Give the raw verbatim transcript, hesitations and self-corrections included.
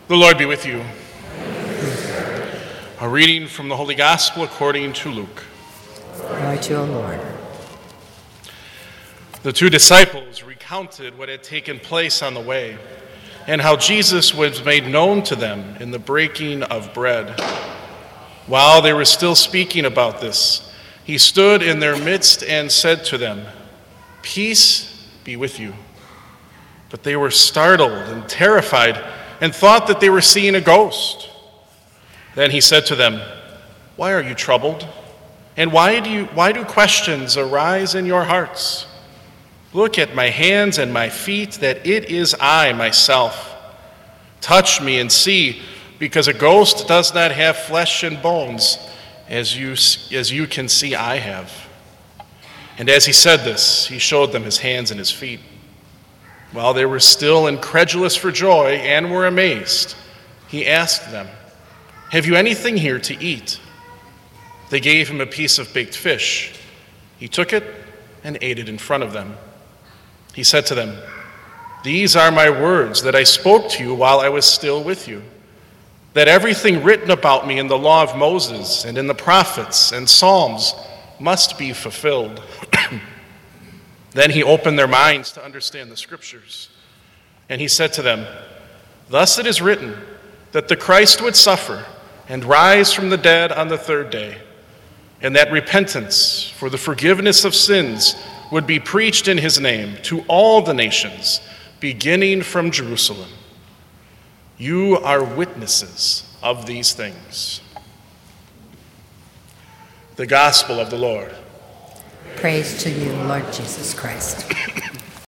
The Lord be with you. A reading from the Holy Gospel according to Luke. Glory to you, O Lord. The two disciples recounted what had taken place on the way and how Jesus was made known to them in the breaking of bread. While they were still speaking about this, he stood in their midst and said to them, "Peace be with you." But they were startled and terrified and thought that they were seeing a ghost. Then he said to them, "Why are you troubled? And why do you why do questions arise in your hearts? Look at my hands and my feet, that it is I myself. Touch me and see, because a ghost does not have flesh and bones, as you as you can see I have." And as he said this, he showed them his hands and his feet. While they were still incredulous for joy and were amazed, he asked them, "Have you anything here to eat?" They gave him a piece of baked fish. He took it and ate it in front of them. He said to them, "These are my words that I spoke to you while I was still with you, that everything written about me in the law of Moses and in the prophets and Psalms must be fulfilled." Then he opened their minds to understand the scriptures. And he said to them, "Thus it is written that the Christ would suffer and rise from the dead on the third day, and that repentance for the forgiveness of sins would be preached in his name to all the nations, beginning from Jerusalem. You are witnesses of these things." The Gospel of the Lord. Praise to you, Lord Jesus Christ.